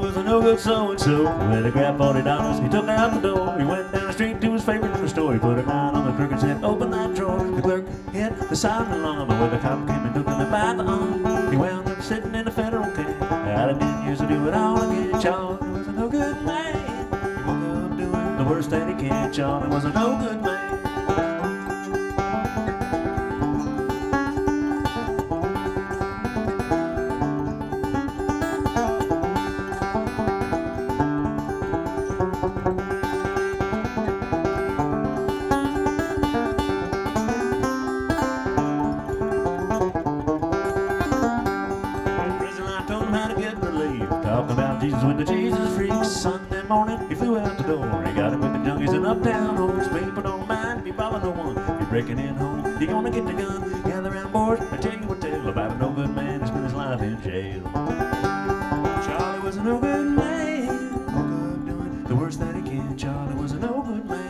was a no good so-and-so. When he grabbed $40, he took it out the door. He went down the street to his favorite liquor store. He put a dime on the clerk and said, open that drawer. The clerk hit the silent alarm, but when the cop came and took him by the arm, he wound up sitting in a federal can. Out of 10 years to do it all again. Charlie was a no good man. He woke up doing the worst that he can. Charlie was a no good man. Talking about Jesus with the Jesus freaks. Sunday morning, he flew out the door. He got him with the junkies and uptown hoes. People don't mind if you follow no one. If you're breaking in home, you're gonna get the gun. Gather round, boys, I tell you a tale about a no good man who spent his life in jail. Charlie was a no good man. Woke up doing the worst that he can. Charlie was a no good man.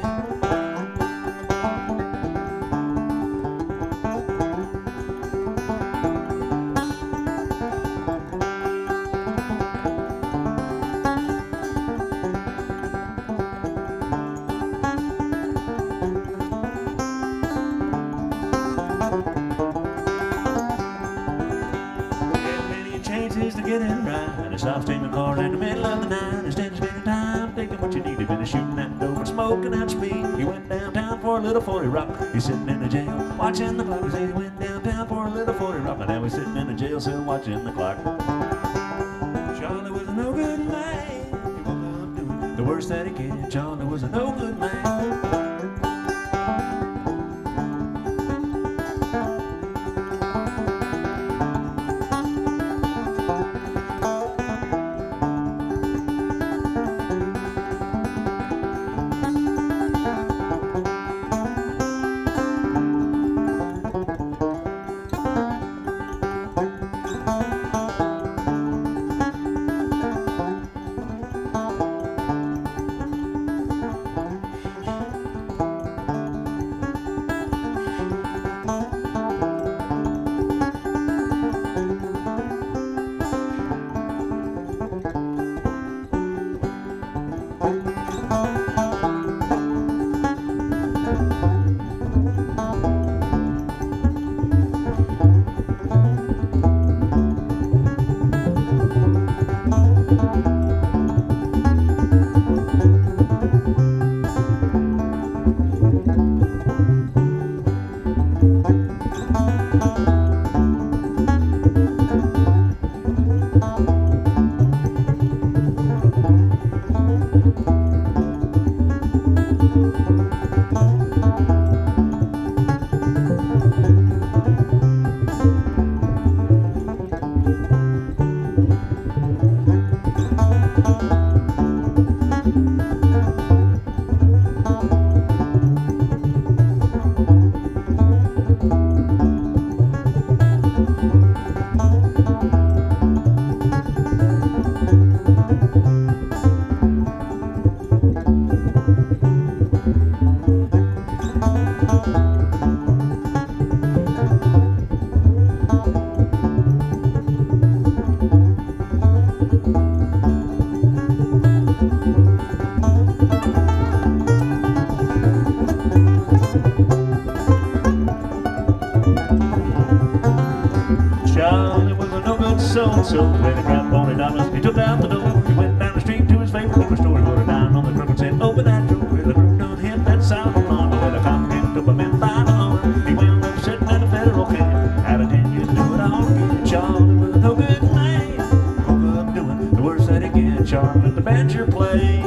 To get it right, he stopped steaming cars in the middle of the night. Instead of spending time thinking what you need to finish shooting that dope and smoking out speed, he went downtown for a little 40 rock. He's sitting in the jail watching the clock. He said he went downtown for a little 40 rock, and now he's sitting in the jail cell watching the clock. Charlie was a no good man. He woke up doing the worst that he can. Charlie was a no good man. Charlie was a no good so-and-so. When he grabbed $40, he took out the door. He went down the street to his favorite liquor store. He put a dime on the crook and said, open that drawer. The crook done hit that silent alarm. But when the cop came, took him in by the arm. He wound up sitting in a federal can. Out of 10 years to do it all again. Charlie was a no good man. Woke up doing the worst that he can. Charlie let the banjo play.